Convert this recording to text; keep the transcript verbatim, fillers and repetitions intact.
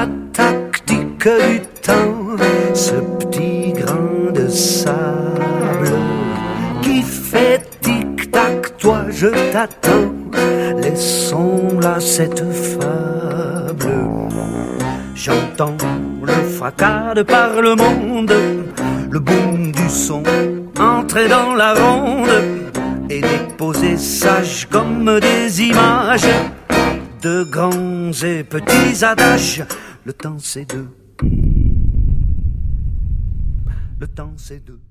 la tactique du temps, ce petit grain de sable qui fait tic-tac, toi je t'attends. Laissons là cette fable. J'entends le fracas de par le monde, le boom du son entrer dans la ronde et déposer sages comme des images de grands et petits adages. Le temps c'est deux. Le temps c'est deux.